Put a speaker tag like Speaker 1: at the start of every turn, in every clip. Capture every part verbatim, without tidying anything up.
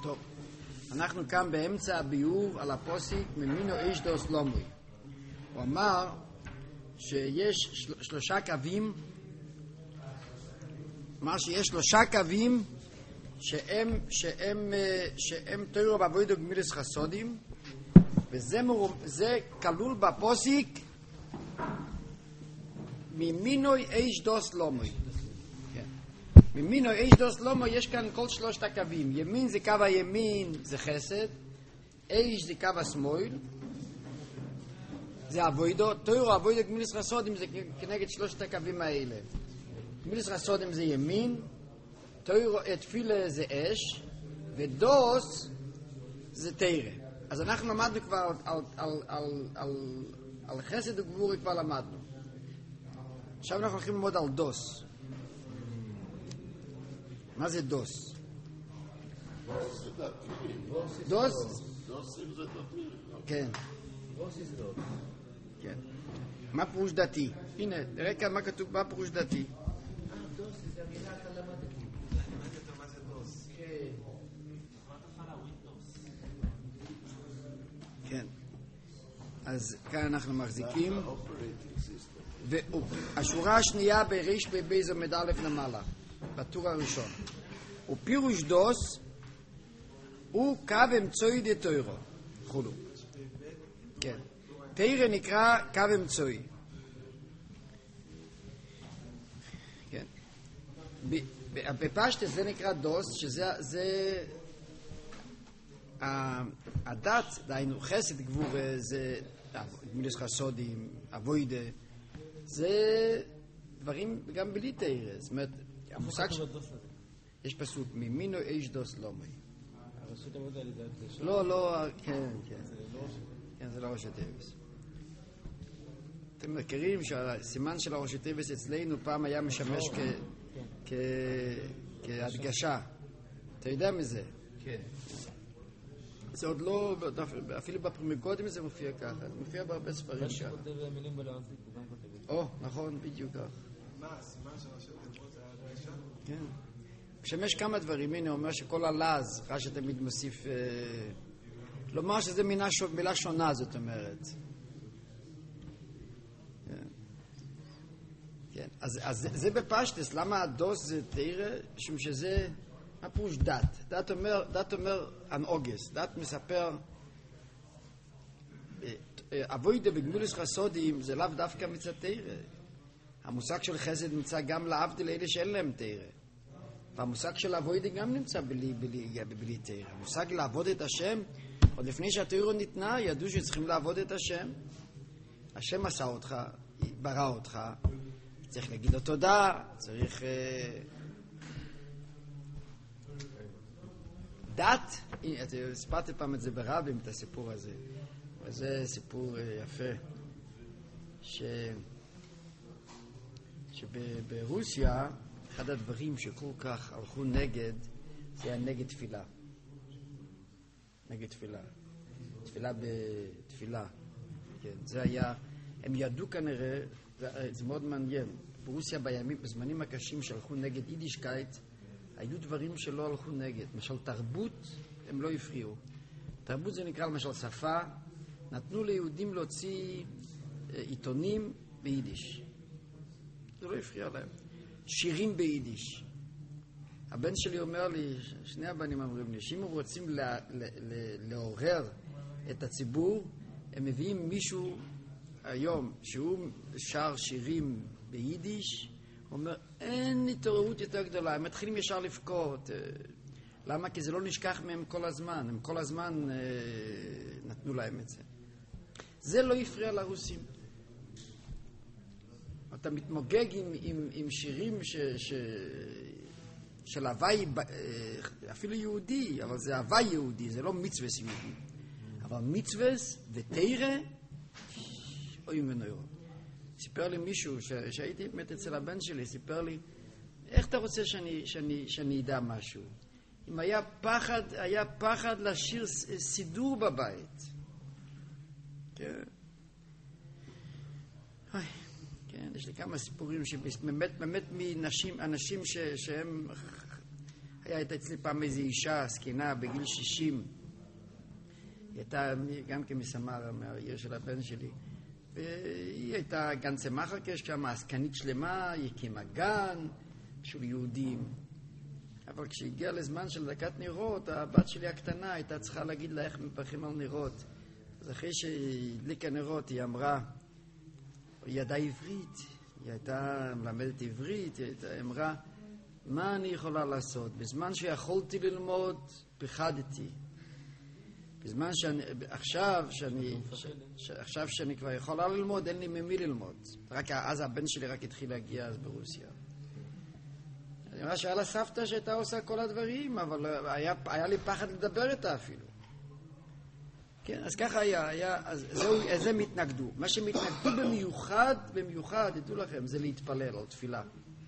Speaker 1: טוב, אנחנו כאן באמצע הביאור על הפוסיק ממינו איש דו סלומוי. הוא אמר שיש של, שלושה קווים, אמר שיש שלושה קווים שהם, שהם, שהם תוירו בעבודו גמילס חסודים, וזה מור, זה כלול בפוסיק ממינוי איש דו סלומוי. ממינוי איש דו סלומוי יש כאן כל שלושת הקווים. ימין זה קו הימין, זה חסד. איש זה קו השמאל, זה עבודו. תוירו עבודו גמילס חסודים זה כנגד שלושת הקווים האלה. גמילס חסודים זה ימין, תוירו תפילה זה אש, ודוס זה תירה. אז אנחנו למדנו כבר על, על, על, על, על, על חסד וגבורי כבר למדנו. עכשיו אנחנו הולכים ללמוד על דוס. מה זה דוס? דוס?
Speaker 2: דוסים זה דתי.
Speaker 1: כן.
Speaker 3: דוסי זה דוס.
Speaker 1: כן. מה פירוש דתי? הנה, תראה כאן מה כתוב, מה פירוש דתי.
Speaker 3: אה, דוסי זה המילה אתה למדתי.
Speaker 2: למדת מה זה דוס.
Speaker 3: כן.
Speaker 1: כן. אז כאן אנחנו מחזיקים. והשורה השנייה בריש בבייז עומד א' למעלה, בטור הראשון. ופירוש דוס הוא קו אמצעי דה תוירו. חולו. כן. תירה נקרא קו אמצעי. כן. בפשטס זה נקרא דוס, שזה זה הדת, דהיינו חסד גבור, זה גמילס חסודים, אבוידה, זה דברים גם בלי תירה. זאת אומרת, המושג יש פסוק ממינו איש דוס לומי.
Speaker 3: הרשות עבודה על ידי הקדשה.
Speaker 1: לא, לא, כן, כן. כן, זה לא ראשי תיבס. אתם מכירים שהסימן של הראשי תיבס אצלנו פעם היה משמש כהדגשה. אתה יודע מזה?
Speaker 3: כן.
Speaker 1: זה עוד לא, אפילו בפרמיקודים זה מופיע ככה, זה מופיע בהרבה ספרים
Speaker 3: ככה.
Speaker 1: ככה.
Speaker 3: הוא כותב מילים בלעזית, הוא גם כותב את זה.
Speaker 1: או, נכון, בדיוק כך.
Speaker 2: מה, הסימן של ראשי תיבות זה הדגשה?
Speaker 1: כן. משמש כמה דברים, הנה, הוא אומר שכל הלז, רש"י תמיד מוסיף, אה, לומר שזה מילה, מילה שונה, זאת אומרת. כן. כן. אז, אז זה, זה בפשטס, למה הדוס זה תירה? משום שזה, מה פירוש דת? דת אומר, דת אומר אנאוגס, דת מספר, אבוידה בגמילוס חסודים זה לאו דווקא מצד תירה. המושג של חסד נמצא גם להבדיל אלה שאין להם תירה. והמושג של אבוידה גם נמצא בלי, בלי, בלי תירה. המושג לעבוד את השם, עוד לפני שהתירה ניתנה, ידעו שצריכים לעבוד את השם. השם עשה אותך, ברא אותך, צריך להגיד לו תודה, צריך... אה... דת, אתה הספרתי פעם את זה ברבים, את הסיפור הזה. וזה סיפור אה, יפה. ש... שברוסיה, אחד הדברים שכל כך הלכו נגד, זה היה נגד תפילה. נגד תפילה. תפילה בתפילה. כן, זה היה, הם ידעו כנראה, זה, זה מאוד מעניין. ברוסיה בימים, בזמנים הקשים שהלכו נגד יידישקייט, היו דברים שלא הלכו נגד. למשל תרבות, הם לא הפריעו. תרבות זה נקרא למשל שפה, נתנו ליהודים להוציא עיתונים ביידיש. זה לא הפריע להם. שירים ביידיש. הבן שלי אומר לי, שני הבנים אומרים לי, שאם הם רוצים לה, לה, לה, לעורר את הציבור, הם מביאים מישהו היום שהוא שר שירים ביידיש, הוא אומר, אין התעוררות יותר גדולה, הם מתחילים ישר לבכות. למה? כי זה לא נשכח מהם כל הזמן, הם כל הזמן אה, נתנו להם את זה. זה לא הפריע לרוסים. אתה מתמוגג עם, עם, עם שירים ש, ש, של הוואי, אפילו יהודי, אבל זה הוואי יהודי, זה לא מצווס יהודי. אבל מצווס ותירה, אוי מנוירו. סיפר לי מישהו, ש, שהייתי באמת אצל הבן שלי, סיפר לי, איך אתה רוצה שאני, שאני, שאני ידע משהו? אם היה פחד, היה פחד לשיר סידור בבית. כן. אוי. כן, יש לי כמה סיפורים שבאמת, באמת מנשים, אנשים ש, שהם הייתה אצלי פעם איזו אישה, זקנה, בגיל שישים. היא הייתה גם כמסמר מהעיר של הבן שלי. והיא הייתה גן צמחקש שם, עסקנית שלמה, היא הקימה גן של יהודים. אבל כשהגיע לזמן של דקת נרות, הבת שלי הקטנה הייתה צריכה להגיד לה איך מברכים על נרות. אז אחרי שהדליקה נרות, היא אמרה, היא ידעה עברית, היא הייתה מלמדת עברית, היא הייתה, אמרה, מה אני יכולה לעשות? בזמן שיכולתי ללמוד, פחדתי. בזמן שאני, עכשיו שאני, ש, ש, עכשיו שאני כבר יכולה ללמוד, אין לי ממי ללמוד. רק אז הבן שלי רק התחיל להגיע אז ברוסיה. אני אומר שהיה לה סבתא שהייתה עושה כל הדברים, אבל היה, היה לי פחד לדבר איתה אפילו. כן, אז ככה היה, היה אז זהו, אז הם התנגדו. מה שהם התנגדו במיוחד, במיוחד, ידעו לכם, זה להתפלל או תפילה.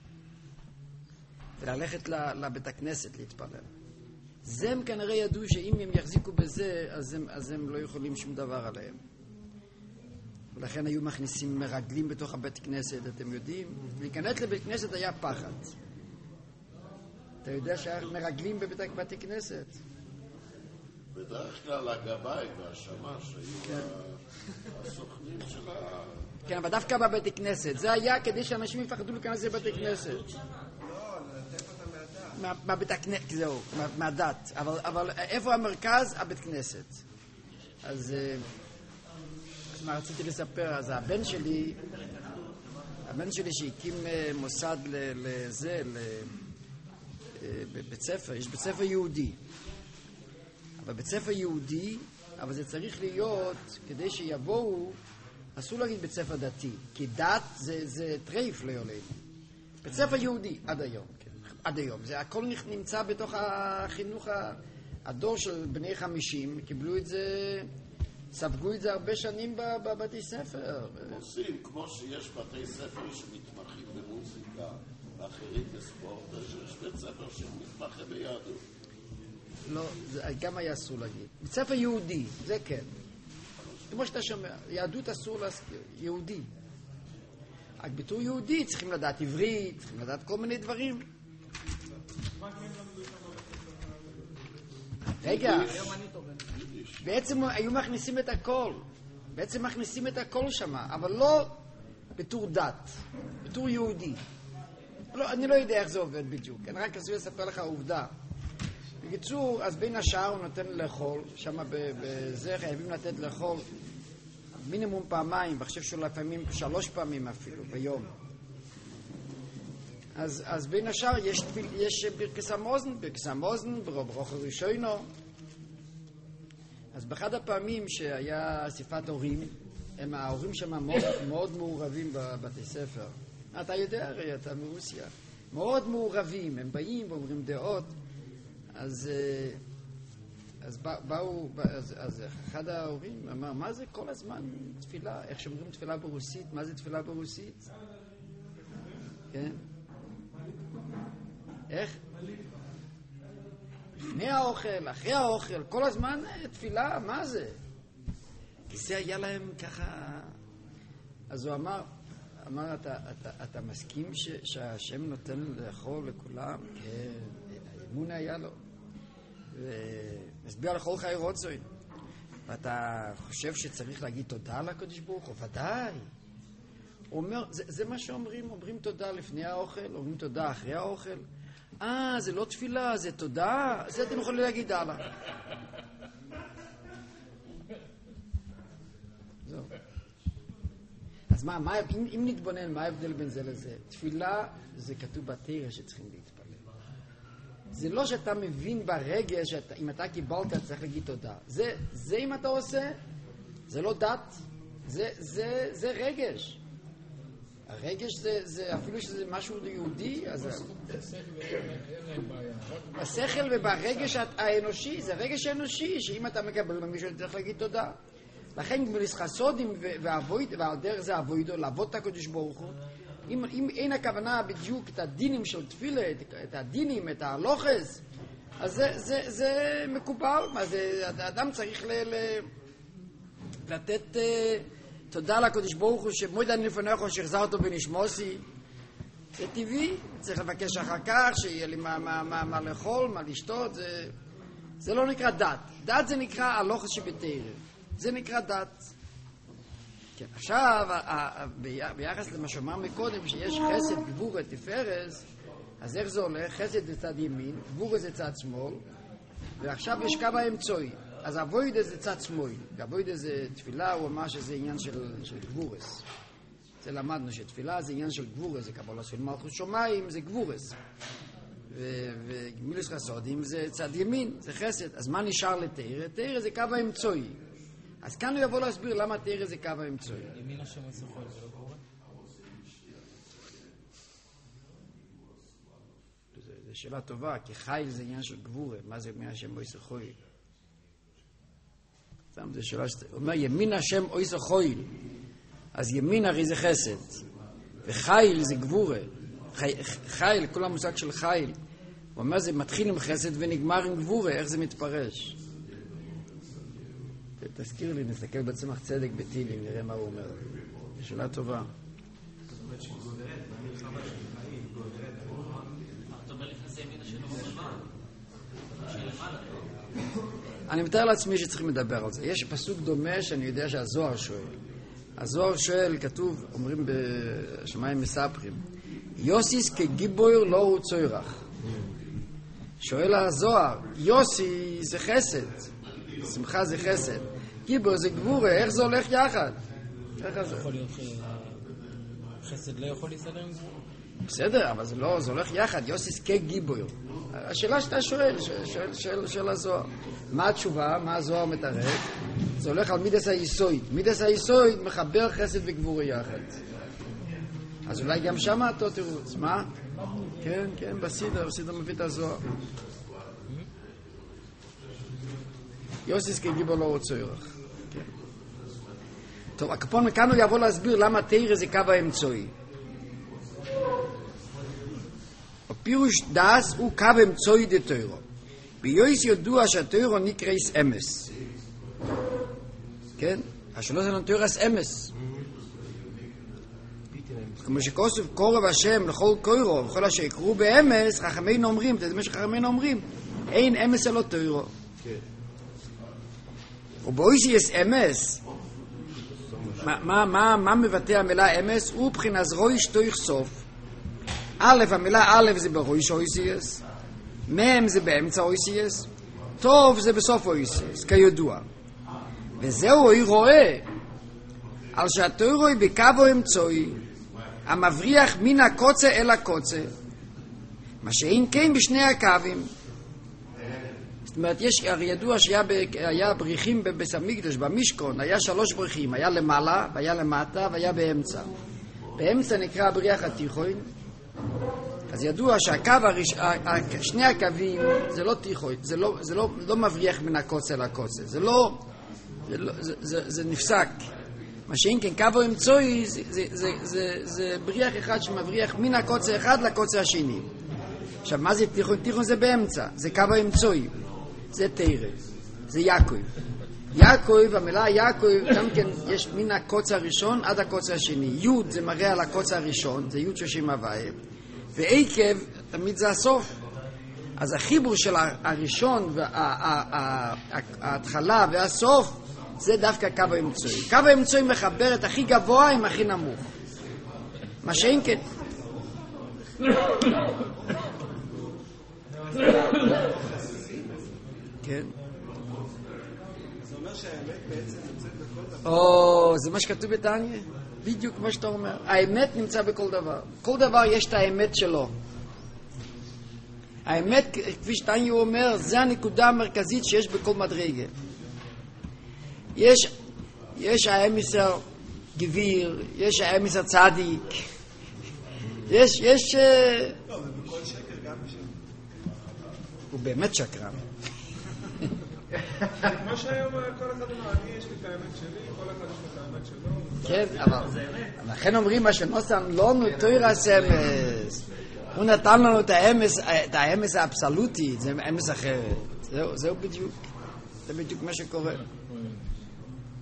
Speaker 1: וללכת לבית הכנסת להתפלל. זה הם כנראה ידעו שאם הם יחזיקו בזה, אז הם, אז הם לא יכולים שום דבר עליהם. ולכן היו מכניסים מרגלים בתוך הבית כנסת, אתם יודעים? להיכנס לבית כנסת היה פחד. אתה יודע שהמרגלים בבתי כנסת?
Speaker 2: בדרך כלל הגבאי והשמש היו הסוכנים של ה...
Speaker 1: כן, אבל דווקא בבתי כנסת. זה היה כדי שאנשים יפחדו להיכנס לבתי כנסת.
Speaker 2: לא, לנתק אותם מהדת.
Speaker 1: מהבית הכנסת, זהו, מהדת. אבל, אבל איפה המרכז? הבית כנסת. אז, אז מה רציתי לספר? אז הבן שלי, הבן שלי שהקים מוסד לזה, בבית ספר, יש בית ספר יהודי. אבל בית ספר יהודי, אבל זה צריך להיות, כדי שיבואו, אסור להגיד בית ספר דתי, כי דת זה, זה טרייף ליולד. בית ספר יהודי, עד היום, כן, עד היום. זה הכל נמצא בתוך החינוך, הדור של בני חמישים, קיבלו את זה, ספגו את זה הרבה שנים בבתי ספר.
Speaker 2: עושים, כמו שיש בתי ספר שמתמחים במוזיקה, ואחרים בספורט, יש בית ספר שמתמחה ביהדות.
Speaker 1: לא, זה גם היה אסור להגיד. בית ספר יהודי, זה כן. כמו שאתה שומע, יהדות אסור להזכיר, יהודי. רק בתור יהודי צריכים לדעת עברית, צריכים לדעת כל מיני דברים. רגע, בעצם היו מכניסים את הכל. בעצם מכניסים את הכל שם, אבל לא בתור דת, בתור יהודי. לא, אני לא יודע איך זה עובד בדיוק, אני רק רוצה לספר לך עובדה. בקיצור, אז בין השאר הוא נותן לאכול, שם בזה חייבים לתת לאכול מינימום פעמיים, ואחשב שלפעמים שלוש פעמים אפילו ביום. אז, אז בין השאר יש, יש ברכס המוזן, ברכס המוזן, ברוך הראשונו. אז באחד הפעמים שהיה אסיפת הורים, הם ההורים שם מאוד, מאוד מעורבים בבתי ספר. אתה יודע הרי, אתה מרוסיה. מאוד מעורבים, הם באים ואומרים דעות. אז, אז באו, אז, אז אחד ההורים אמר, מה זה כל הזמן תפילה? איך שאומרים תפילה ברוסית? מה זה תפילה ברוסית? כן? איך? לפני האוכל, אחרי האוכל, כל הזמן תפילה, מה זה? כי זה היה להם ככה... אז הוא אמר, אמר, אתה, אתה, אתה מסכים ש, שהשם נותן לאכול לכולם? כן, האמון היה לו. ומסביר לכל חי רוצוי. ואתה חושב שצריך להגיד תודה לקדוש ברוך הוא? ודאי. הוא אומר, זה, זה מה שאומרים, אומרים תודה לפני האוכל, אומרים תודה אחרי האוכל. אה, זה לא תפילה, זה תודה. זה אתם יכולים להגיד הלאה. זהו. אז מה, מה, אם, אם נתבונן, מה ההבדל בין זה לזה? תפילה זה כתוב בתורה שצריכים להתפלל. זה לא שאתה מבין ברגע שאם אתה קיבלת צריך להגיד תודה. זה, זה אם אתה עושה, זה לא דת, זה, זה, זה רגש. הרגש זה, זה אפילו שזה משהו יהודי, אז השכל וברגש האנושי, זה רגש האנושי, שאם אתה מקבל ממישהו צריך להגיד תודה. לכן גמיליס חסודים ועל דרך זה אבוידו, לעבוד את הקדוש ברוך הוא. אם, אם אין הכוונה בדיוק את הדינים של תפילה, את, את הדינים, את ההלוכס, אז זה, זה, זה מקובל. מה זה, האדם צריך ל, ל, לתת uh, תודה לקדוש ברוך הוא שמועד אני לפניך שהחזרת בנשמוסי, זה טבעי, צריך לבקש אחר כך שיהיה לי מה, מה, מה, מה לאכול, מה לשתות, זה, זה לא נקרא דת. דת זה נקרא הלוכה שבתורה. זה נקרא דת. כן, עכשיו, ביחס למה שאמר מקודם, שיש חסד, גבורה, תפארת, אז איך זה הולך? חסד זה צד ימין, גבורה זה צד שמאל, ועכשיו יש קו האמצעי. אז אבוידה זה צד שמאל. אבוידה זה תפילה, הוא אמר שזה עניין של, של גבורס. זה למדנו שתפילה זה עניין של גבורס, זה קבלה של מלכות שמיים, זה גבורס. וגמילוס חסודים זה צד ימין, זה חסד. אז מה נשאר לתאר? תאר זה קו האמצעי. אז כאן הוא יבוא להסביר למה תאר זה קו האמצעי.
Speaker 3: ימין השם ישחול, זה לא קורה?
Speaker 1: זו שאלה טובה, כי חיל זה עניין של גבורה. מה זה ימין השם ישחול? זו שאלה שאתה אומר, ימין השם ישחול. אז ימין הרי זה חסד. וחיל זה גבורה. חיל, כל המושג של חיל. הוא אומר, זה מתחיל עם חסד ונגמר עם גבורה. איך זה מתפרש? תזכיר לי, נסתכל בצמח צדק בתהילים, נראה מה הוא אומר. שאלה טובה. אני מתאר לעצמי שצריכים לדבר על זה. יש פסוק דומה שאני יודע שהזוהר שואל. הזוהר שואל, כתוב, אומרים בשמיים מספרים, יוסיס כגיבויר לא הוא צוירח. שואל הזוהר, יוסי זה חסד, שמחה זה חסד, גיבור זה גבורה, איך זה הולך יחד? איך זה?
Speaker 3: יכול להיות שחסד לא יכול להסתדר עם גבורה?
Speaker 1: בסדר, אבל זה לא, זה הולך יחד, יוסיס כגיבויר. השאלה שאתה שואל, שואל, שואל, שואל הזוהר. מה התשובה? מה הזוהר מתערב? זה הולך על מידס היסויד. מידס היסויד מחבר חסד וגבורה יחד. אז אולי גם שמה אותו תירוץ. מה? כן, כן, בסידר, בסידר מביא את הזוהר. יוסיס כגיבור לא רוצה יורך. טוב, הקפון מכאן הוא יבוא להסביר למה תאיר זה קו האמצעי. הפירוש דס הוא קו אמצעי דתוירו. ביויס ידוע שהתוירו נקרא אמס. כן? השאלה זה נתוירס אמס. כמו שכוסף קורב השם לכל קוירו וכל אשר יקרו באמס, חכמינו אומרים, זה מה שחכמינו אומרים, אין אמס אלא תוירו. ובויס יש אמס, מה מבטא המילה אמס? הוא בחינת רויש תויך סוף. א', המילה א' זה ברויש אויסיאס, מ' זה באמצע אויסיאס, טוב זה בסוף אויסיאס, כידוע. וזהו היא רואה, על שהתוירו היא בקו אמצעי, המבריח מן הקוצה אל הקוצה, מה שאין כן בשני הקווים. זאת אומרת, יש, הרי ידוע שהיה בריחים בבית המקדש, במשכון, היה שלוש בריחים, היה למעלה, והיה למטה, והיה באמצע. באמצע נקרא הבריח התיכון, אז ידוע שהקו הראש, שני הקווים, זה לא תיכון, זה לא, זה לא, לא מבריח מן הקוצה לקוצה, זה לא, זה, לא, זה, זה, זה נפסק. מה שאין כן, קו האמצעי זה, זה, זה, זה, זה בריח אחד שמבריח מן הקוצה אחד לקוצה השני. עכשיו, מה זה תיכון? תיכון זה באמצע, זה קו האמצעי, זה תירה, זה יעקב. יעקב, המילה יעקב, גם כן יש מן הקוצה הראשון עד הקוצה השני. יוד זה מראה על הקוצה הראשון, זה יוד ששים הוויה, ועקב תמיד זה הסוף. אז החיבור של הראשון, ההתחלה והסוף, זה דווקא קו האמצעי. קו האמצעי מחבר את הכי גבוה עם הכי נמוך. מה שאין כן. כן.
Speaker 4: זה אומר שהאמת בעצם נמצאת בכל דבר.
Speaker 1: או, זה מה שכתוב בתניא. בדיוק כמו שאתה אומר. האמת נמצא בכל דבר. כל דבר יש את האמת שלו. האמת, כפי שתניא אומר, זה הנקודה המרכזית שיש בכל מדרגה. יש, יש האמיסר גביר, יש האמיסר צדיק, יש, יש...
Speaker 4: לא, ובכל שקר גם בשם.
Speaker 1: הוא באמת שקרן.
Speaker 4: כמו שהיום כל אחד אומר, אני יש לי את האמת שלי, כל אחד יש לי את האמת שלו.
Speaker 1: כן, אבל לכן אומרים מה שנוסן לא נותירס אמס. הוא נתן לנו את האמס, את האמס האבסולוטית, זה אמס אחרת. זהו, זהו בדיוק. זה בדיוק מה שקורה.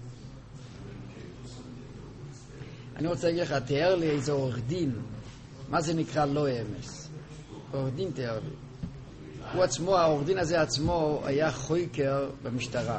Speaker 1: אני רוצה להגיד לך, תיאר לי איזה עורך דין מה זה נקרא לא אמס? עורך דין תיאר לי. הוא עצמו, העורך דין הזה עצמו היה חוקר במשטרה.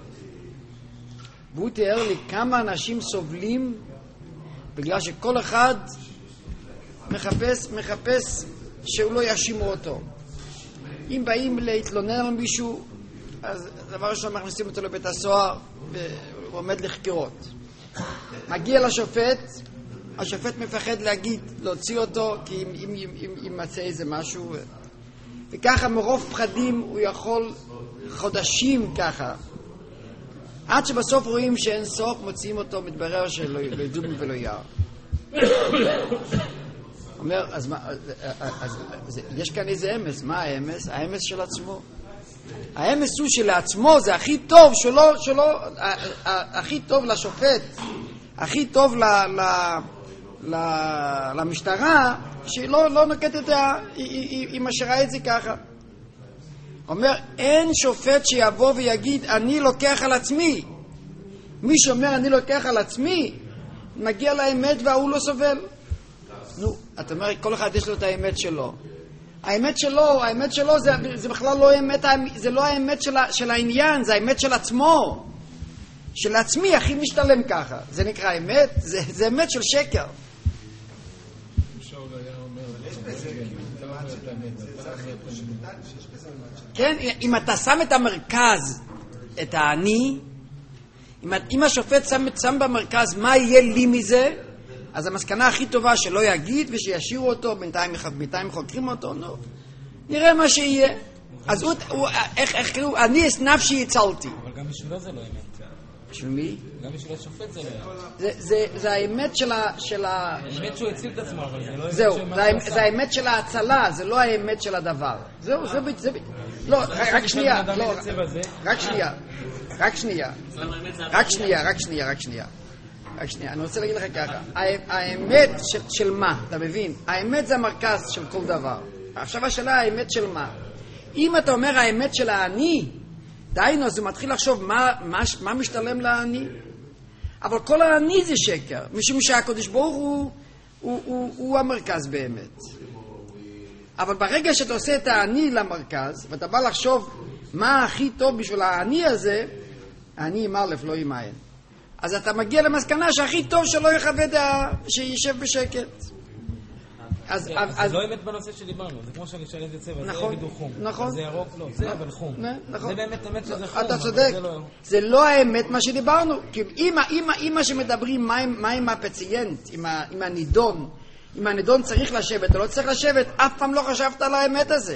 Speaker 1: והוא תיאר לי כמה אנשים סובלים בגלל שכל אחד מחפש, מחפש שהוא לא יאשימו אותו. אם באים להתלונן על מישהו, אז דבר ראשון מכניסים אותו לבית הסוהר והוא עומד לחקירות. מגיע לשופט, השופט מפחד להגיד, להוציא אותו, כי אם, אם, אם, אם ימצא איזה משהו. וככה מרוב פחדים הוא יכול חודשים ככה. עד שבסוף רואים שאין סוף, מוציאים אותו, מתברר שלא ידום ולא יער. אומר, אז, מה, אז, אז, אז יש כאן איזה אמס. מה האמס? האמס של עצמו. האמס הוא שלעצמו, זה הכי טוב שלא, שלא, הכי טוב לשופט, הכי טוב ל, ל, ל, למשטרה, שלא לא נוקט את ה... היא משאירה את זה ככה. אומר, אין שופט שיבוא ויגיד, אני לוקח על עצמי. מי שאומר, אני לוקח על עצמי, מגיע לאמת והוא לא סובל. נו, אתה אומר, כל אחד יש לו את האמת שלו. האמת שלו, האמת שלו זה, זה בכלל לא האמת, זה לא האמת של, של העניין, זה האמת של עצמו. של עצמי הכי משתלם ככה. זה נקרא אמת, זה, זה אמת של שקר. כן, אם אתה שם את המרכז, את האני, אם, אם השופט שם, שם במרכז מה יהיה לי מזה, אז המסקנה הכי טובה שלא יגיד ושישירו אותו, בינתיים, בינתיים חוקרים אותו, נו, נראה מה שיהיה. אז הוא, הוא, איך, איך קראו, אני את נפשי הצלתי. אבל
Speaker 3: גם בשבילו זה לא אמת.
Speaker 1: בשביל מי?
Speaker 3: גם בשביל השופט זה לא אמת.
Speaker 1: זה, זה, זה האמת של ה... של ה...
Speaker 3: האמת שהוא הציל את עצמו, אבל זה לא אמת.
Speaker 1: זהו, זה, זה האמת של ההצלה, זה לא האמת של הדבר. זהו, זה בית, זה בית. לא, רק שנייה, לא, רק שנייה, רק שנייה, רק שנייה, רק שנייה, רק שנייה. רק שנייה, אני רוצה להגיד לך ככה, האמת של, של מה, אתה מבין? האמת זה המרכז של כל דבר. עכשיו השאלה, האמת של מה? אם אתה אומר האמת של האני, דיינו, אז הוא מתחיל לחשוב מה, מה, מה משתלם לאני. אבל כל האני זה שקר, משום שהקדוש ברוך הוא, הוא, הוא, הוא המרכז באמת. אבל ברגע שאתה עושה את האני למרכז, ואתה בא לחשוב מה הכי טוב בשביל האני הזה, האני עם א' לא עם עין. אז אתה מגיע למסקנה שהכי טוב שלא יכבד, שישב בשקט. אז,
Speaker 3: זה,
Speaker 1: אז,
Speaker 3: זה לא אמת בנושא שדיברנו, זה כמו שאני שואל איזה צבע,
Speaker 1: נכון,
Speaker 3: זה בדיוק חום.
Speaker 1: נכון.
Speaker 3: זה ירוק, לא, זה אבל חום.
Speaker 1: נכון.
Speaker 3: זה באמת אמת שזה חום.
Speaker 1: אתה צודק,
Speaker 3: זה לא...
Speaker 1: זה לא האמת מה שדיברנו. כי אם, אם, אם מה שמדברים, מה, מה עם הפציינט, עם, ה, עם הנידון, אם הנידון צריך לשבת או לא צריך לשבת, אף פעם לא חשבת על האמת הזה.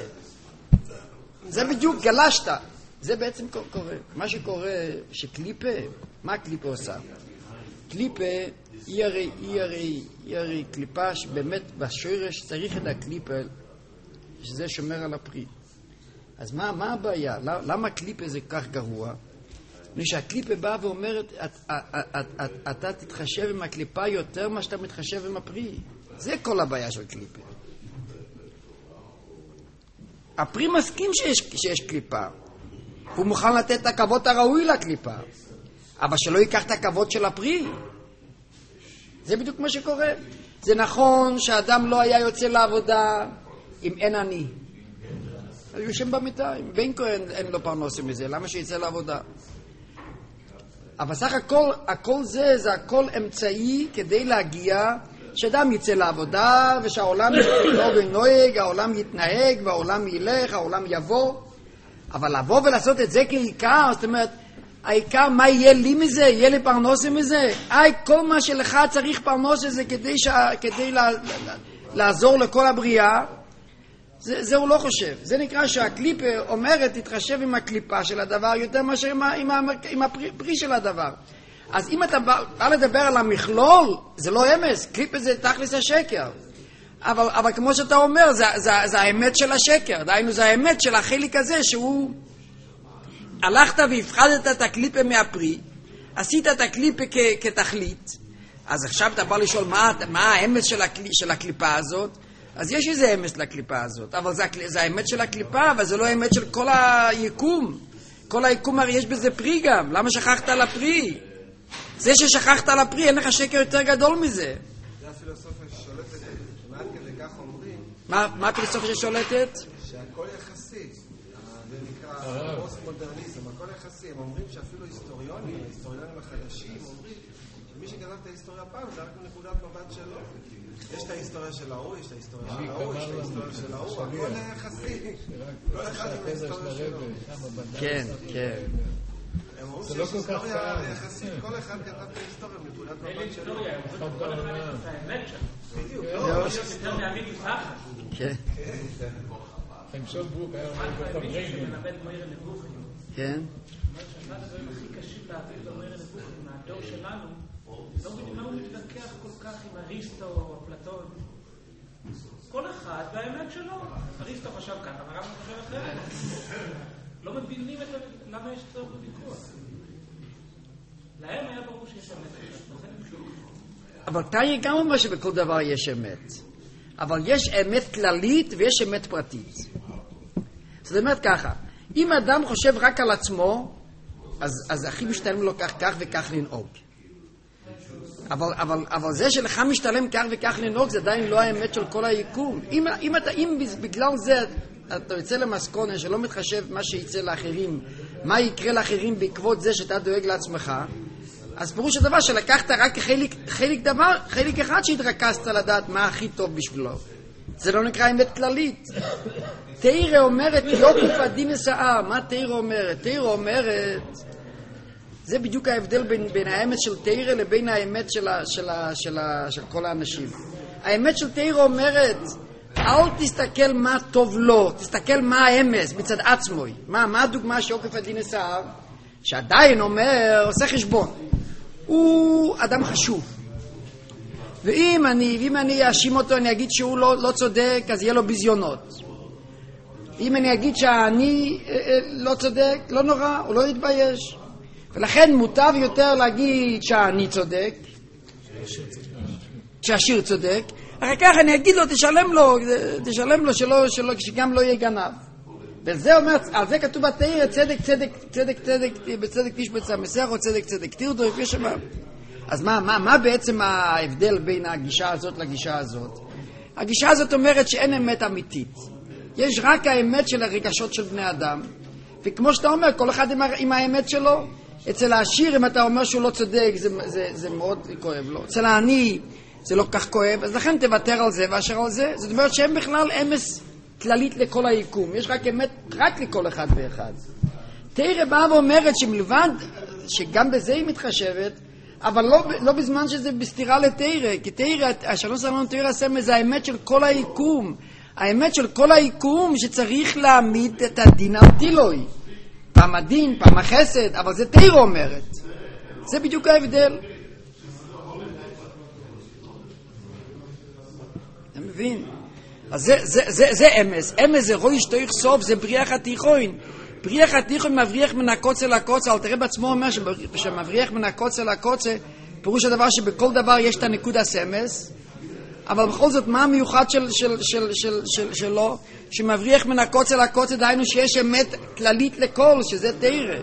Speaker 1: זה בדיוק גלשת. זה בעצם קורה. מה שקורה, שקליפה, מה קליפה עושה? קליפה היא הרי, היא הרי, היא הרי קליפה שבאמת בשורש צריך את הקליפה שזה שומר על הפרי. אז מה, מה הבעיה? למה קליפה זה כך גרוע? כשהקליפה באה ואומרת, את, את, את, את, אתה תתחשב עם הקליפה יותר מה שאתה מתחשב עם הפרי. זה כל הבעיה של קליפה. הפרי מסכים שיש, שיש קליפה. הוא מוכן לתת את הכבוד הראוי לקליפה. אבל שלא ייקח את הכבוד של הפרי. זה בדיוק מה שקורה. זה נכון שאדם לא היה יוצא לעבודה אם אין אני. הוא יושב במיטה, אם בין כה אין, אין לו פרנוס מזה, למה שיצא לעבודה? אבל סך הכל, הכל זה, זה הכל אמצעי כדי להגיע שאדם יצא לעבודה ושהעולם יתנהג ונוהג, העולם יתנהג והעולם ילך, העולם יבוא. אבל לבוא ולעשות את זה כעיקר, זאת אומרת, העיקר מה יהיה לי מזה? יהיה לי פרנוסה מזה? איי, כל מה שלך צריך פרנוסה זה כדי, ש... כדי לה... לעזור לכל הבריאה. זה, זה הוא לא חושב. זה נקרא שהקליפה אומרת, תתחשב עם הקליפה של הדבר יותר מאשר עם, עם, עם הפרי של הדבר. אז אם אתה בא, בא לדבר על המכלול, זה לא אמס. קליפה זה תכלס השקר. אבל, אבל כמו שאתה אומר, זה, זה, זה האמת של השקר. דהיינו, זה האמת של החלק הזה שהוא... הלכת והפחדת את הקליפה מהפרי, עשית את הקליפה כ- כתכלית, אז עכשיו אתה בא לשאול מה, מה האמס של, הקל, של הקליפה הזאת, אז יש איזה אמס לקליפה הזאת, אבל זה, זה האמת של הקליפה, אבל זה לא האמת של כל היקום. כל היקום הרי יש בזה פרי גם, למה שכחת על הפרי? זה ששכחת על הפרי, אין לך שקר יותר גדול מזה.
Speaker 4: זה הפילוסופיה ששולטת, שמעט כדי כך
Speaker 1: מה, מה הפילוסופיה ששולטת?
Speaker 5: שהכל יחסי. זה נקרא פוסט-מודרניזם, הכל יחסי. הם אומרים שאפילו היסטוריונים, ההיסטוריונים החדשים, אומרים שמי שכתב את ההיסטוריה פעם זה רק מנקודת מבט שלו. יש את ההיסטוריה של ההוא, יש את ההיסטוריה של ההוא, יש את ההיסטוריה של ההוא, הכל יחסי. כל אחד עם ההיסטוריה שלו.
Speaker 1: כן, כן.
Speaker 5: הם אומרים שיש היסטוריה יחסית, כל אחד כתב את ההיסטוריה מנקודת מבט שלו.
Speaker 6: כל אחד יש את האמת שלו.
Speaker 5: בדיוק.
Speaker 6: יש יותר להאמין לפחד.
Speaker 1: כן.
Speaker 3: חמשון ברוק היה אומר בכל רגע.
Speaker 6: מלמד מאיר נבוכים.
Speaker 1: כן.
Speaker 6: אחד הדברים הכי קשים להבין במאיר נבוכים מהדור שלנו, לא מבינים מה הוא מתווכח כל כך עם אריסטו או אפלטון. כל אחד והאמת שלו. אריסטו חשב ככה, הרב חשב אחרת. לא מבינים למה יש צורך בוויכוח. להם היה ברור שיש אמת.
Speaker 1: אבל תאי גם אומר שבכל דבר יש אמת. אבל יש אמת כללית ויש אמת פרטית. זאת אומרת ככה, אם אדם חושב רק על עצמו, אז, אז הכי משתלם לו כך, כך וכך לנהוג. אבל, אבל, אבל זה שלך משתלם כך וכך לנהוג, זה עדיין לא האמת של כל היקום. אם, אם, אתה, אם בגלל זה אתה יוצא למסקונה שלא מתחשב מה שיצא לאחרים, מה יקרה לאחרים בעקבות זה שאתה דואג לעצמך, אז פירוש הדבר שלקחת רק חלק, חלק דבר, חלק אחד שהתרכזת לדעת מה הכי טוב בשבילו. זה לא נקרא אמת כללית. תאירה אומרת יוקוף הדין הסער. מה תאירה אומרת? תאירה אומרת, זה בדיוק ההבדל בין, בין האמת של תאירה לבין האמת של, ה, של, ה, של, ה, של כל האנשים. האמת של תאירה אומרת, אל תסתכל מה טוב לו, תסתכל מה האמס מצד עצמו. מה, מה הדוגמה שיוקף הדין הסער? שעדיין אומר, עושה חשבון. הוא אדם חשוב. ואם אני, ואם אני אאשים אותו, אני אגיד שהוא לא, לא צודק, אז יהיה לו ביזיונות. אם אני אגיד שאני אה, אה, לא צודק, לא נורא, הוא לא יתבייש. ולכן מוטב יותר להגיד שאני צודק, שהשיר צודק, אחר כך אני אגיד לו, תשלם לו, תשלם לו שלא, שלא, שגם לא יהיה גנב. וזה אומר, על זה כתוב בתאיר, צדק, צדק, צדק, צדק, בצדק תשבץ המסך, או צדק, צדק, תרדו, יפה שמה. אז מה, מה, מה בעצם ההבדל בין הגישה הזאת לגישה הזאת? הגישה הזאת אומרת שאין אמת אמיתית. יש רק האמת של הרגשות של בני אדם. וכמו שאתה אומר, כל אחד עם, עם האמת שלו. אצל העשיר, אם אתה אומר שהוא לא צודק, זה, זה, זה מאוד כואב לו. אצל העני, זה לא כך כואב, אז לכן תוותר על זה ואשר על זה. זאת אומרת שהם בכלל אמס כללית לכל היקום. יש רק אמת רק לכל אחד ואחד. תאירה באה ואומרת שמלבד, שגם בזה היא מתחשבת, אבל לא, לא בזמן שזה בסתירה לתאירה, כי תאירה, השלום סלמון תאירה סמל, זה האמת של כל היקום. האמת של כל היקום שצריך להעמיד את הדין על תילוי. פעם הדין, פעם החסד, אבל זה תאירה אומרת. זה בדיוק ההבדל. אתה מבין? אז זה, זה, זה, זה אמס. אמס זה רוי שטויך סוף, זה בריח התיכון. בריח התיכון מבריח מן הקוצה לקוצה. אל תראה בעצמו אומר שמבריח מן הקוצה לקוצה, פירוש הדבר שבכל דבר יש את הנקודס אמס, אבל בכל זאת מה המיוחד של, של, של, של, של, שלו? שמבריח מן הקוצה לקוצה, דהיינו שיש אמת כללית לכל, שזה תאירה.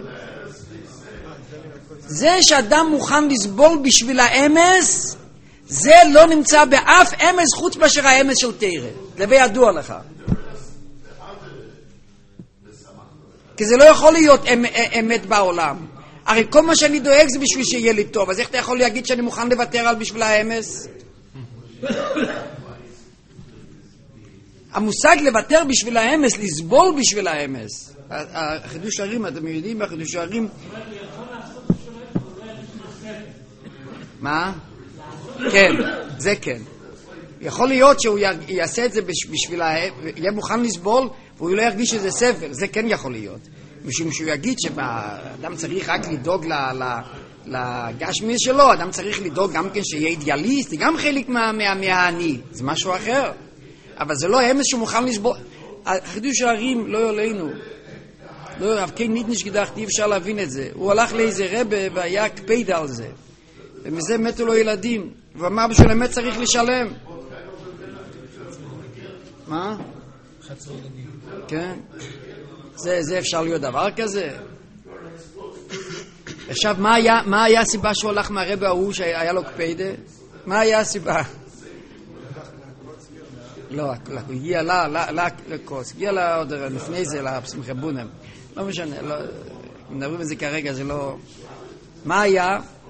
Speaker 1: זה שאדם מוכן לסבול בשביל האמס, זה לא נמצא באף אמס חוץ מאשר האמס של תאירה. לבי ידוע לך. כי זה לא יכול להיות אמ, אמת בעולם. הרי כל מה שאני דואג זה בשביל שיהיה לי טוב. אז איך אתה יכול להגיד שאני מוכן לוותר על בשביל האמס? המושג לוותר בשביל האמס, לסבול בשביל האמס. החידוש הערים, אתם יודעים, החידוש הערים... מה? כן, זה כן. יכול להיות שהוא יעשה את זה בשביל האמס, יהיה מוכן לסבול, והוא לא ירגיש שזה סבל. זה כן יכול להיות. משום שהוא יגיד שאדם צריך רק לדאוג לגשמי שלו, אדם צריך לדאוג גם כן שיהיה אידיאליסט, זה גם חלק מהעני, זה משהו אחר. אבל זה לא אמס שמוכן לסבול. החידוש הערים לא יולנו. לא, אבל כן ניתניש גדחת, אי אפשר להבין את זה. הוא הלך לאיזה רבה והיה קפד על זה. ומזה מתו לו ילדים. ואמר בשביל אמת צריך לשלם. מה?
Speaker 3: חצר ילדים.
Speaker 1: כן. זה, זה אפשר להיות דבר כזה? עכשיו, מה היה, מה היה הסיבה שהוא הלך מהרבה ההוא שהיה לו קפדה? מה היה הסיבה? לא, הוא הגיע לקוץ, הגיע לעוד לפני זה, לפסמכי בונם. לא משנה, מדברים על זה כרגע, זה לא... מה היה?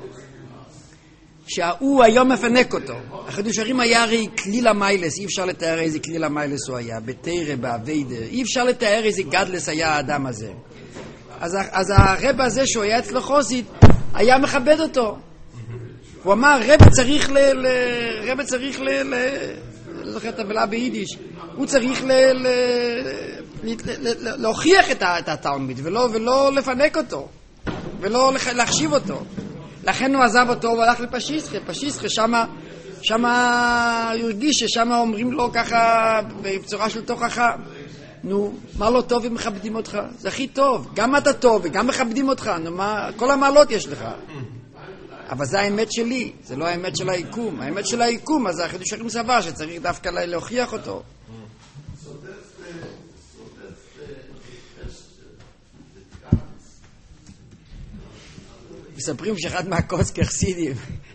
Speaker 1: שהוא היום מפנק אותו. החידוש הרים היה הרי כליל המיילס, אי אפשר לתאר איזה כליל המיילס הוא היה, בתרא, בעבדה, אי אפשר לתאר איזה גדלס היה האדם הזה. אז, אז הרב הזה שהוא היה אצלו חוסית, היה מכבד אותו. הוא אמר, רב צריך ל... ל רב צריך ל... ל לא זוכר את המילה ביידיש, הוא צריך ל... ל... ל... ל... להוכיח את, את התלמיד, ולא, ולא לפנק אותו, ולא להחשיב אותו. לכן הוא עזב אותו והלך לפשיסחה. פשיסחה, שמה, שמה הוא הרגיש ששמה אומרים לו ככה בצורה של תוכחה. נו, מה לא טוב אם מכבדים אותך? זה הכי טוב. גם אתה טוב וגם מכבדים אותך. נו, מה, כל המעלות יש לך. אבל זה האמת שלי, זה לא האמת של היקום. האמת של היקום, אז החידוש הרים סבר שצריך דווקא להוכיח אותו. מספרים שאחד מהקוצקי חסידים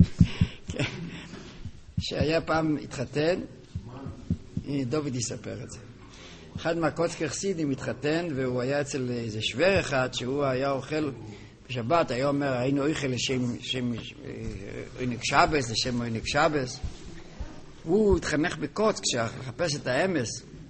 Speaker 1: שהיה פעם התחתן, דוד יספר את זה. אחד מהקוצקי חסידים התחתן והוא היה אצל איזה שוור אחד שהוא היה אוכל בשבת, היה אומר היינו אוכל לשם עונג שבס, לשם עונג שבס. הוא התחנך בקוצק כשחפש את האמס,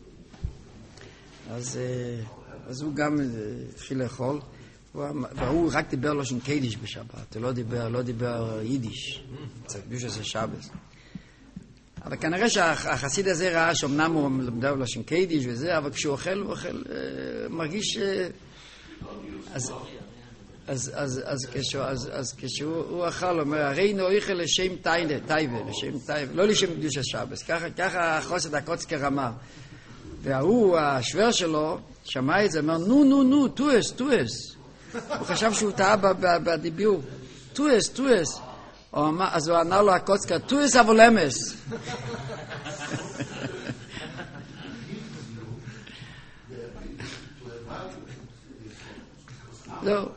Speaker 1: אז, אז הוא גם התחיל לאכול, והוא רק דיבר לשון קיידיש בשבת, הוא לא דיבר, לא דיבר יידיש, קדוש הזה שבס. אבל כנראה שהחסיד הזה ראה שאומנם הוא מדבר לשון קיידיש וזה, אבל כשהוא אוכל, הוא אוכל, מרגיש... אז, אז, אז, אז, כשהוא, אז, אז כשהוא אכל, הוא אומר, הרי נאיכל לשם טייבה, טייבה, לשם טייבה, לא לשם קדוש השבס. ככה, ככה החוסד הקוצקי רמה. והוא, השוור שלו, שמע את זה, אומר, נו, נו, נו, טועס, טועס. הוא חשב שהוא טעה בדיבור. טועס, טועס. אז הוא ענה לו הקוצקה, טועס אבל אמס. לא.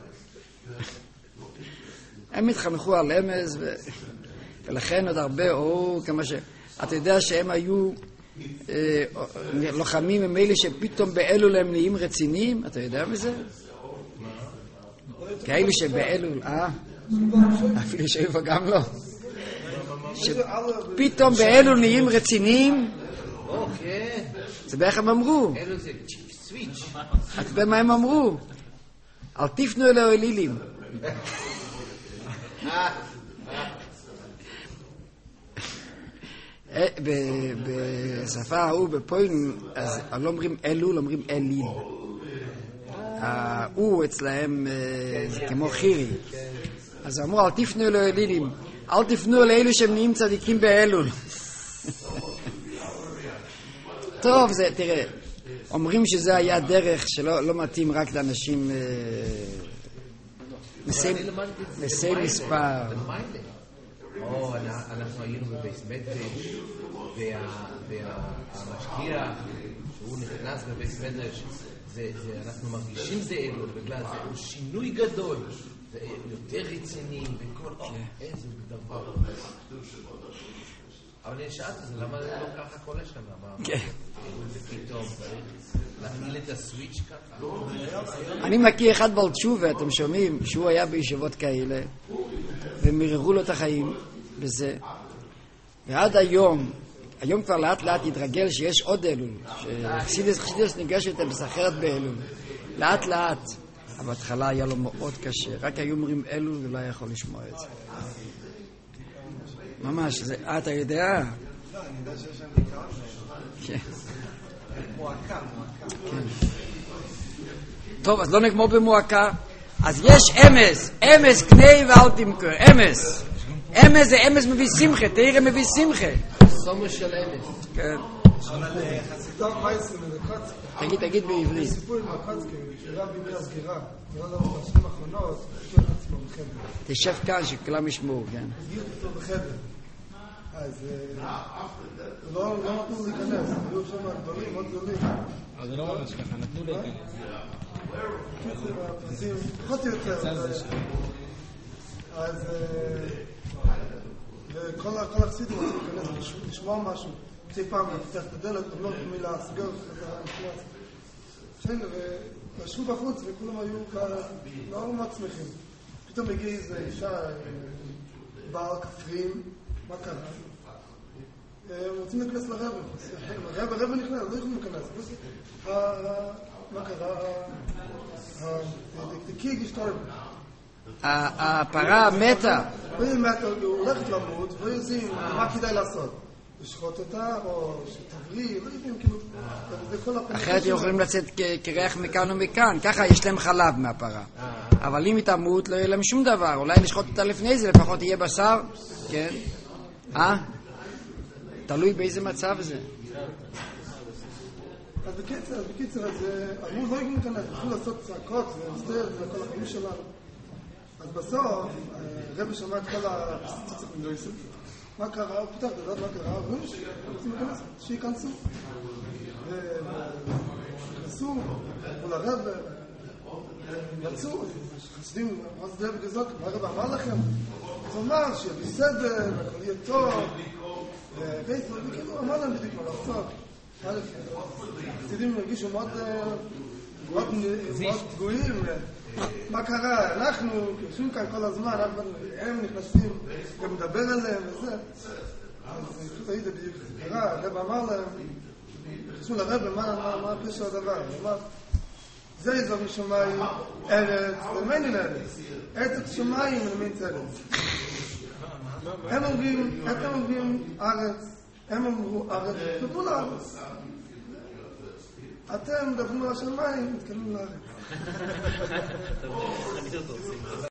Speaker 1: הם התחנכו על אמס, ולכן עוד הרבה, או כמה ש... אתה יודע שהם היו לוחמים עם אלה שפתאום באלול הם נהיים רציניים? אתה יודע מזה? כאלה שבאלול, אה? אפילו שאיפה גם לא. שפתאום באלול נהיים רציניים? זה בערך הם אמרו. אתה יודע מה הם אמרו? אל תפנו אל האלילים. בשפה ההוא בפוילן, אז לא אומרים אלול, אומרים אליל. הוא אצלהם זה כמו חירי. אז אמרו, אל תפנו אל האלילים, אל תפנו אל אלו שהם נהיים צדיקים באלול. טוב, זה, תראה, אומרים שזה היה דרך שלא מתאים רק לאנשים מסי מספר.
Speaker 7: או, אנחנו היינו בבייס מדרש, והמשקיע שהוא נכנס בבייס מדרש, אנחנו מרגישים זה אלול, בגלל זה הוא שינוי גדול, זה יותר רציני, וכל איזה דבר. אבל אני שאלת, למה זה לא ככה כל השנה? כן. ופתאום צריך להפעיל את הסוויץ' ככה?
Speaker 1: אני מכיר אחד בעל תשובה, אתם שומעים, שהוא היה בישיבות כאלה, ומררו לו את החיים בזה. ועד היום, היום כבר לאט לאט התרגל שיש עוד אלול, שחסידס ניגשת מסחרת באלול. לאט לאט. אבל בהתחלה היה לו מאוד קשה. רק היו אומרים אלול ולא היה יכול לשמוע את זה. ממש, זה, אה, אתה יודע?
Speaker 5: לא, אני יודע שיש שם נקרא.
Speaker 1: כן.
Speaker 5: מועקה, מועקה.
Speaker 1: כן. טוב, אז לא נגמור במועקה. אז יש אמס, אמס קני ואל תמכור, אמס. אמס זה אמס מביא שמחה, תראה מביא שמחה.
Speaker 7: סומר של אמס.
Speaker 1: כן.
Speaker 5: אבל חסידות מייסים וקוצקי.
Speaker 1: תגיד, תגיד בעברית.
Speaker 5: סיפור עם הקוצקי, שרב דיבר סגירה. לא יודע, בשנים האחרונות, יש לו את עצמו בחדר.
Speaker 1: תשב כאן שכולם ישמעו, כן.
Speaker 5: הגיעו אותו בחדר. אז לא נתנו להיכנס, היו שם גדולים, מאוד גדולים.
Speaker 3: אבל זה לא ממש ככה, נתנו להיכנס.
Speaker 5: קיצר, הפרסים, פחות או יותר. אז וכל החסידים רוצים להיכנס, לשמוע משהו.
Speaker 8: חצי פעם לפתח את הדלת, עוד לא מילה, סגר, חזרה, נכנס. כן, וישבו בחוץ וכולם היו לא מאוד שמחים. פתאום הגיע איזו אישה, בעל כפרים, מה קרה? הם רוצים להיכנס לרבע. הרבע, הרבע נכנס, לא יכולים להיכנס. מה קרה? דקי גשתורם.
Speaker 1: הפרה מתה.
Speaker 8: והיא מתה, הוא הולכת למות, והיא יודעים מה כדאי לעשות. לשחוט אותה, או שתבריא, לא יודעים, כאילו, זה כל הפניקה.
Speaker 1: אחרת יכולים לצאת כריח מכאן ומכאן, ככה יש להם חלב מהפרה. אבל אם היא תמות, לא יהיה להם שום דבר. אולי נשחוט אותה לפני זה, לפחות יהיה בשר, כן? אה? תלוי באיזה מצב זה.
Speaker 8: אז בקיצר, אז בקיצר, אז אמרו, לא יגעו מכאן, התחילו לעשות צעקות, ולסתר, וכל החיים שלנו. אז בסוף, הרבי שמע את כל הפסציצות מלויסות. מה קרה? הוא פתח לדעת מה קרה, ואומרים שרוצים להיכנס, שייכנסו. ונכנסו, מול הרב, יצאו, חסדים, מה זה דרך בגזוק, מה הרב אמר לכם? הוא אמר שיהיה בסדר, הכל יהיה טוב, וכאילו אמר להם בדיוק מה לעשות. חסידים הרגישו מאוד פגועים. מה קרה? אנחנו יושבים כאן כל הזמן, הם נכנסים גם מדבר עליהם וזה. אז תגיד, בדיוק קרה, הרב אמר להם, נכנסו לרב, מה הפשר הדבר? הוא אמר, זה יזור משומיים ארץ, ומעניין ארץ. ארץ שומיים ולמין ארץ. הם אומרים, אתם אומרים ארץ, הם אמרו ארץ, דברו לארץ. אתם מדברים על השמיים, מתקדמים לארץ.